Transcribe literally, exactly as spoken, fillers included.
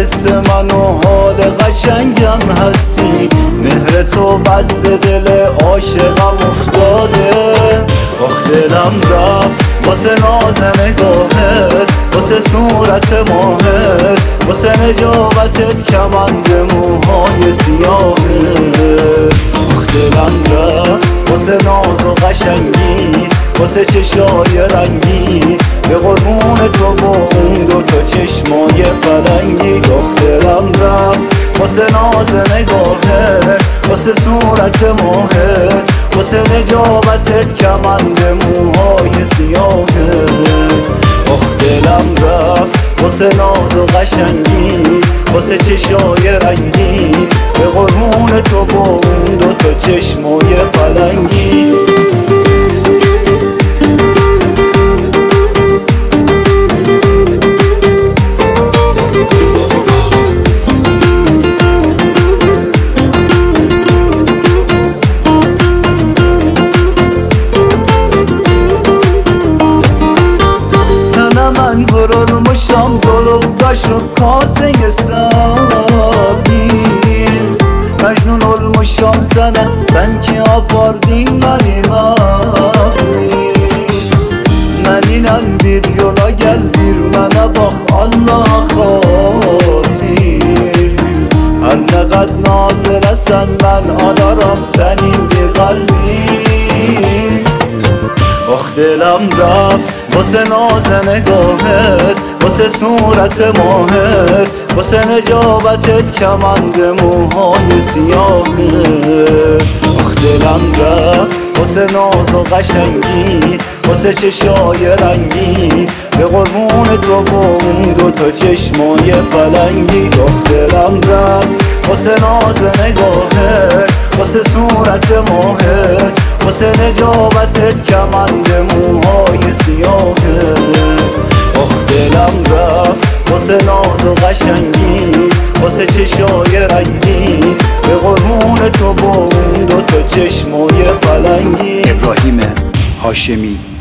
مثل من و حال قشنگم هستی، مهر تو بد به دل عاشقم افتاده. آخ دلم رفت واسه ناز نگاهت، واسه صورت ماهت، واسه نجابتت کمند موهای سیاهت. آخ دلم رفت واسه ناز و قشنگی، واسه چشای رنگی، به قربون تو با اون دو تا چشمای پلنگی. آخ دلم رفت واسه ناز نگاهت، واسه صورت ماهت، واسه نجابتت کمند موهای سیاهت. آخ دلم رفت واسه ناز و قشنگی، واسه چشای رنگی، به قربون تو با اون دو تا چشمای پلنگی. من vurulmuşam dolup taşıp kaseye sabi, Mecnun olmuşam sana, sen ki apardın benim abi. Ben inan bir yola gel, bir bana bak Allah'a hatir. Her ne kadar naz elesen ben alaram senin bir kalbin. آخ دلم رفت واسه ناز نگاهت، واسه صورت ماهت، واسه نجابتت کمند موهای سیاهت. آخ دلم رفت واسه ناز و قشنگی، واسه چشای رنگی، به قربون تو با اون دو تا چشمای پلنگی. آخ دلم رفت واسه ناز نگاهت، واسه صورت ماهت، واسه نجابتت کمند موهای سیاهت. آخ دلم رفت واسه ناز و قشنگی، واسه چشای رنگی، به قربون تو با اون دو تا چشمای پلنگی. ابراهیم هاشمی.